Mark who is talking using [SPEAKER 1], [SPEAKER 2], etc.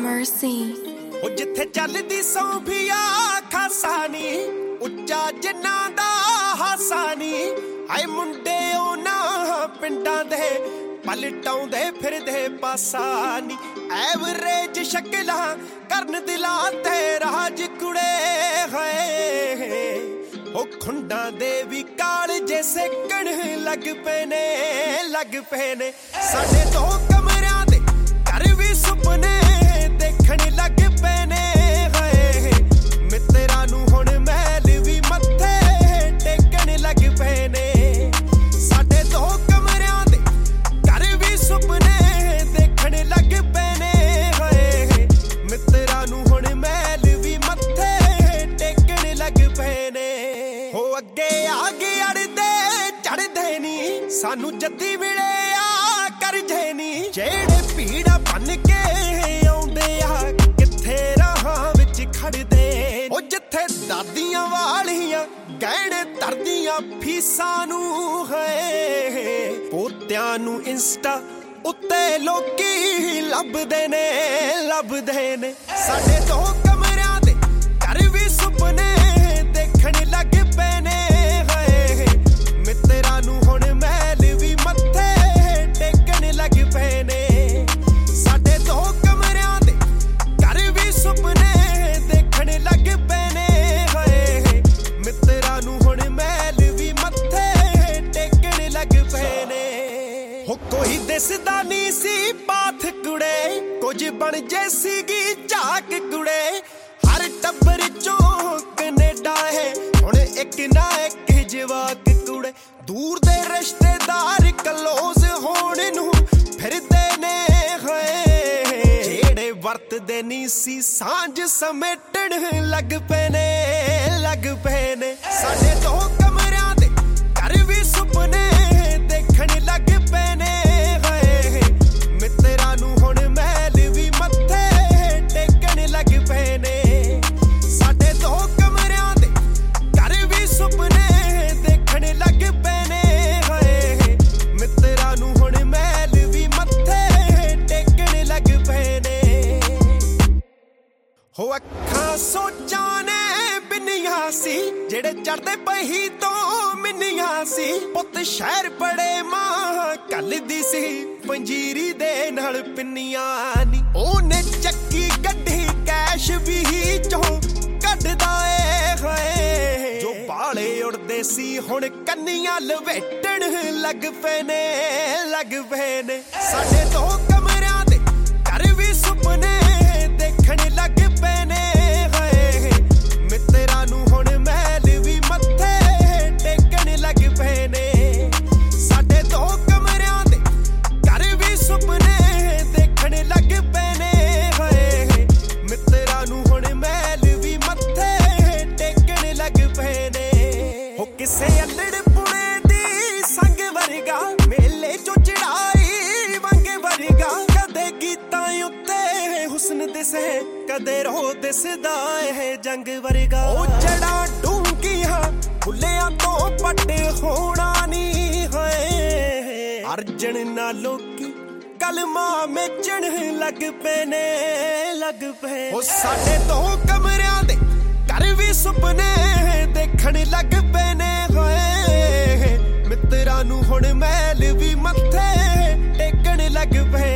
[SPEAKER 1] mercy.
[SPEAKER 2] ਉਹ ਜਿੱਥੇ ਚੱਲਦੀ ਸੌਂਫੀਆ ਖਾਸਾ ਨੀ ਉੱਚਾ ਜਿੰਨਾ ਦਾ ਹਾਸਾ ਨੀ ਹਾਏ ਮੁੰਡੇ ਉਹਨਾਂ ਪਿੰਡਾਂ ਦੇ ਪਲਟਾਉਂਦੇ ਫਿਰਦੇ ਪਾਸਾ ਨੀ ਐਵਰੇਜ ਸ਼ਕਲਾਂ ਕਰਨ ਦਿਲਾਂ ਤੇ ਰਾਜ ਕੁੜੇ ਹੋਏ ਉਹ ਖੁੰਡਾਂ ਦੇ ਵੀ ਕਾਲ ਜੇ ਸੇਕਣ ਲੱਗ ਪਏ ਨੇ ਸਾਡੇ ਦੋ ਕਮਰਿਆਂ ਦੇ ਘਰ ਵੀ ਸੁਪਨੇ ਦੇਖਣ ਲੱਗ ਪਏ ਨੇ ਹੋਏ ਮਿੱਤਰਾਂ ਨੂੰ ਹੁਣ ਮਹਿਲ ਵੀ ਮੱਥੇ ਟੇਕਣ ਲੱਗ ਪਏ ਨੇ ਸਾਡੇ ਦੋ ਕਮਰਿਆਂ ਦੇ ਘਰ ਵੀ ਸੁਪਨੇ ਦੇਖਣ ਲੱਗ ਪਏ ਨੇ ਹੋਏ ਮਿੱਤਰਾਂ ਨੂੰ ਹੁਣ ਮਹਿਲ ਵੀ ਮੱਥੇ ਟੇਕਣ ਲੱਗ ਪਏ ਨੇ ਹੋ ਅੱਗੇ ਅੜਦੇ ਚੜਦੇ ਨੀ ਸਾਨੂੰ ਜੱਦੀ ਵੇਲੇ ਆ ਕਰਜੇ ਨੀ ਜਿਹੜੇ ਭੀੜਾ ਬਣ ਕੇ ਆਉਂਦੇ ਆ ਕਿੱਥੇ ਰਾਹਾਂ ਵਿੱਚ ਖੜਦੇ ਉਹ ਜਿੱਥੇ ਦਾਦੀਆਂ ਵਾਲੀਆਂ ਗਹਿਣੇ ਧਰਦੀਆਂ ਫੀਸਾਂ ਨੂੰ ਹੈ ਪੋਤਿਆਂ ਨੂੰ ਇੰਸਟਾ ਉੱਤੇ ਲੋਕੀ ਲੱਭਦੇ ਨੇ ਸਾਡੇ ਦੋ ਕਮਰਿਆਂ ਦੇ ਘਰ ਵੀ ਸੁਪਨੇ ਦੇਖਣ ਲੱਗ ਪਏ ਨੇ ਹੋਏ ਮਿੱਤਰਾਂ ਨੂੰ ਹੁਣ ਮਹਿਲ ਵੀ ਮੱਥੇ ਟੇਕਣ ਲੱਗ ਪਏ ਨੇ ਸਾਡੇ ਦੋ ਕਮਰਿਆਂ ਦੇ ਘਰ ਵੀ ਸੁਪਨੇ ਦੇਖਣ ਲੱਗ ਪਏ ਨੇ ਹੋਏ ਮਿੱਤਰਾਂ ਨੂੰ ਹੁਣ ਮਹਿਲ ਵੀ ਮੱਥੇ ਟੇਕਣ ਲੱਗ ਪਏ ਨੇ ਹੋ ਕੋਈ ਦਿਸਦਾ ਨਹੀਂ ਸੀ ਪਾਥ ਕੁੜੇ ਕੁਝ ਬਣ ਜੇ ਸੀਗੀ ਝਾਕ ਕੁੜੇ ਹਰ ਟੱਬਰ ਚੋਂ ਕੈਨੇਡਾ ਹੈ ਹੁਣ ਇੱਕ ਨਾ ਇੱਕ ਜਵਾਕ ਕੁੜੇ ਦੂਰ ਦੇ ਰਿਸ਼ਤੇਦਾਰ ਕਲੋਜ਼ ਹੋਣ ਨੂੰ ਫਿਰਦੇ ਨੇ ਹੋਏ ਜਿਹੜੇ ਵਰਤਦੇ ਨਹੀਂ ਸੀ ਸਾਂਝ ਸਮੇਟਣ ਲੱਗ ਪਏ ਨੇ ਸਾਡੇ ਦੋ ਕਮਰਿਆਂ ਦੇ ਘਰ ਵੀ ਸੁਪਨੇ ਦੇਖਣ ਲੱਗ ਪਏ ਨੇ ਹੋਏ ਮਿੱਤਰਾਂ ਨੂੰ ਹੁਣ ਮਹਿਲ ਵੀ ਮੱਥੇ ਟੇਕਣ ਲੱਗ ਪਏ ਨੇ ਸਾਡੇ ਦੋ ਕਮਰਿਆਂ ਦੇ ਘਰ ਵੀ ਸੁਪਨੇ ਦੇਖਣ ਲੱਗ ਪਏ ਨੇ ਹੋਏ ਮਿੱਤਰਾਂ ਨੂੰ ਹੁਣ ਮਹਿਲ ਵੀ ਮੱਥੇ ਟੇਕਣ ਲੱਗ ਪਏ ਨੇ ਹੋ ਅੱਖਾਂ ਸੋਚਾਂ ਨੇ ਬਿੰਨੀਆਂ ਸੀ ਜਿਹੜੇ ਚੜਦੇ ਪਹੀ ਤੋਂ ਮਿੰਨੀਆਂ ਸੀ ਪੁੱਤ ਸ਼ਹਿਰ ਪੜੇ ਮਾਂ ਕੱਲਦੀ ਸੀ ਪੰਜੀਰੀ ਦੇ ਨਾਲ ਪਿੰਨੀਆਂ ਨੀ ਉਹਨੇ ਚੱਕੀ ਗੱਡੀ ਕੈਸ਼ ਵੀ ਚੋਂ ਕੱਢਦਾ ਏ ਹੋਏ ਜੋ ਬਾਲੇ ਉੜਦੇ ਸੀ ਹੁਣ ਕੰਨੀਆਂ ਲਵੇਟਣ ਲੱਗ ਪਏ ਨੇ ਸਾਡੇ ਦੋ ਕਮਰਿਆਂ ਦੇ ਘਰ ਵੀ ਸੁਪਨੇ ਦੇਖਣ ਲੱਗ ਪਏ ਨੇ ਹੋਏ ਮਿੱਤਰਾਂ ਨੂੰ ਹੁਣ ਮਹਿਲ ਵੀ ਮੱਥੇ ਟੇਕਣ ਲੱਗ ਪਏ ਨੇ ਸਾਡੇ ਦੋ ਕਮਰਿਆਂ ਦੇ ਘਰ ਵੀ ਸੁਪਨੇ ਦੇਖਣ ਲੱਗ ਪਏ ਨੇ ਹੋਏ ਮਿੱਤਰਾਂ ਨੂੰ ਹੁਣ ਮਹਿਲ ਵੀ ਮੱਥੇ ਟੇਕਣ ਲੱਗ ਪਏ ਨੇ ਹੋ ਕਿਸੇ ਅੱਲੜ ਪੁਣੇ ਦੀ ਸੰਗ ਵਰਗਾ ਮੇਲੇ ਚੋਂ ਚੜਾਈ ਵੰਗ ਵਰਗਾ ਕਦੇ ਗੀਤਾਂ ਉੱਤੇ ਹੁਸਨ ਦਿਸੇ ਕਦੇ ਰੋ ਦਿਸਦਾ ਇਹ ਜੰਗ ਵਰਗਾ ਉਹ ਜੜਾ ਡੂੰਘੀਆਂ ਫੁੱਲਿਆਂ ਤੋਂ ਪੱਟ ਹੋਣਾ ਨੀ ਹੋਏ ਅਰਜਨ ਨਾ ਲੋਕੀ ਕਲਮਾਂ ਮੇਚਣ ਲੱਗ ਪਏ ਉਹ ਸਾਡੇ ਦੋ ਕਮਰਿਆਂ ਦੇ ਘਰ ਵੀ ਸੁਪਨੇ ਦੇਖਣ ਲੱਗ ਪਏ ਨੇ ਹੋਏ ਮਿੱਤਰਾਂ ਨੂੰ ਹੁਣ ਮਹਿਲ ਵੀ ਮੱਥੇ ਟੇਕਣ ਲੱਗ ਪਏ